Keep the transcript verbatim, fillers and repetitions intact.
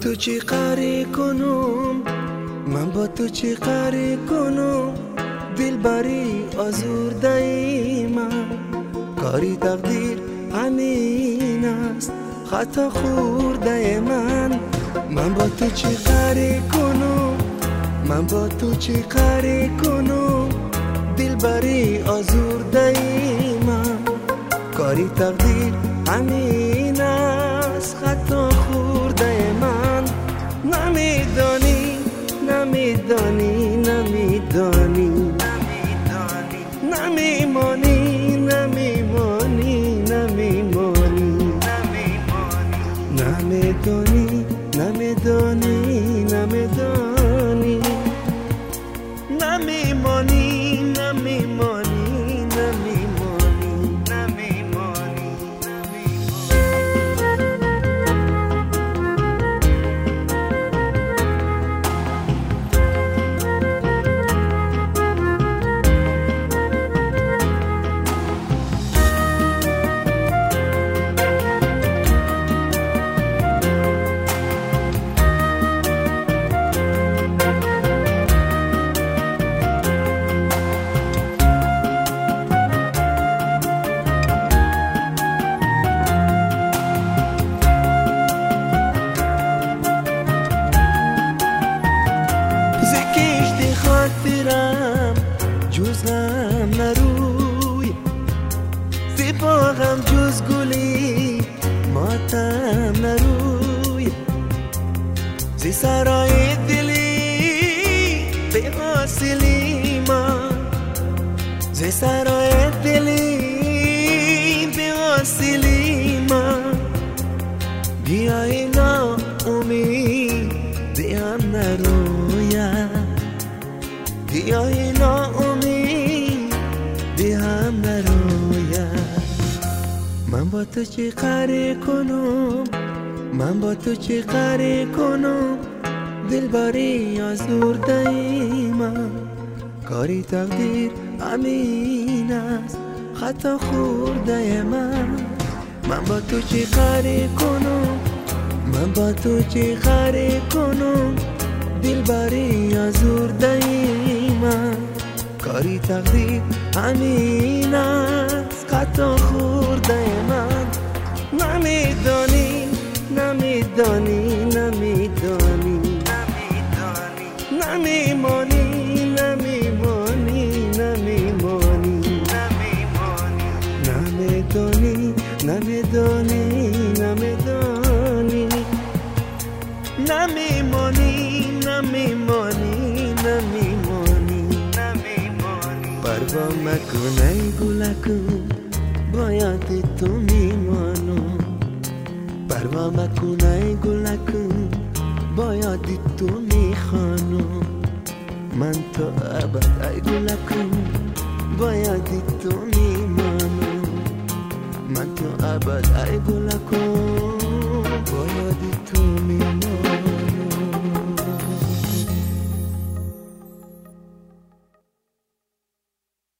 تو چی قری کنم، من با تو چی قری کنم، دل بری آزرده ای من. کاری تقدیر همین است، خطا خورده من. من با تو چی قری کنم، من با تو چی قری کنم، دل بری آزرده ای من. کاری تقدیر همین است، خطا خورده من. نمیدانی نمیدانی نمیدانی نمیمانی نمیمانی نمیمانی نمیدانی نمیدانی نمیدانی نمیمانی نمیمانی نمیمانی نمیمانی خاطرم جز غم نروی، زی باغم جز گلی ماتم نروی. زی سرای دلی به حاصلی من، زی سرای دلی به حاصلی من. بیای نا امید دیم نرویم، بیای ناامید دی هم نرویم. من با تو چی قری کنم، من با تو چی قری کنم، دل بری آزرده ای من. کاری تقدیر همین است، خطا خورده من. من با تو چی قری کنم، من با تو چی قری کنم، دل بری آزرده ای من. کاری تقدیر همین است، خطا خورده من. نمیدانی نمیدانی نمیدانی نمیمانی نمیمانی نمیمانی نمیدانی نمیدانی نمیدانی نمیمانی نمیمانی نمیمانی پروا مکن ای گلکون، باید تو میمانم. پروا مکن ای گلکون، باید تو میخوانم. من تو ابد ای گلکون، باید تو میمانم. من تو ابد ای گلکون.